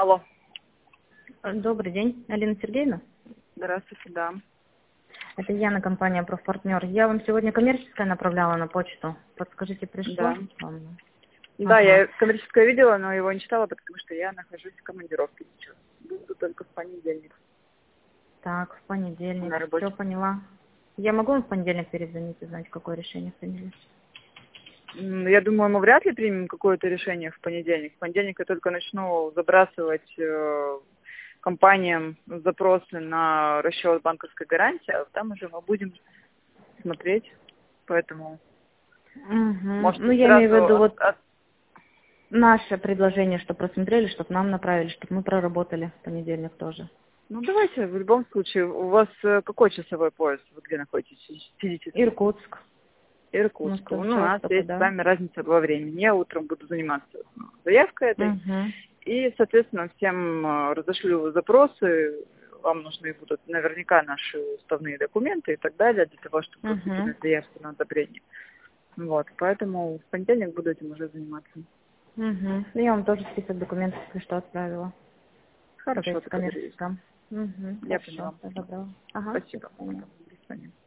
Алло. Добрый день, Алина Сергеевна. Здравствуйте, да. Это Яна, компания «Профпартнер». Я вам сегодня коммерческое направляла на почту. Подскажите, пришло Да. вам? Да, Ага. я коммерческое видела, но его не читала, потому что я нахожусь в командировке сейчас. Буду только в понедельник Так, в понедельник. на Все работе. поняла. Я могу вам в понедельник перезвонить и знать, какое решение приняли? Я думаю, мы вряд ли примем какое-то решение в понедельник. В понедельник я только начну забрасывать компаниям запросы на расчет банковской гарантии, а там уже мы будем смотреть. Поэтому Угу. Ну, можете я имею в сразу виду вот наше предложение, чтобы просмотрели, чтобы нам направили, чтобы мы проработали в понедельник тоже. Ну, давайте, в любом случае. У вас какой часовой пояс? Вы где находитесь? Физически? Иркутск. Иркутск. Ну, у Сейчас нас только, есть с да. вами разница во времени. Я утром буду заниматься заявкой этой. Угу. И, соответственно, всем разошлю запросы. Вам нужны будут наверняка наши уставные документы и так далее, для того, чтобы Угу. выкинуть заявку на одобрение. Вот, поэтому в понедельник буду этим уже заниматься. Угу. Я вам тоже список документов, если что, отправила. Это Хорошо, из договорились. коммерческом. Угу. Я Хорошо, поняла. всего доброго. Ага, до Спасибо. свидания. До свидания.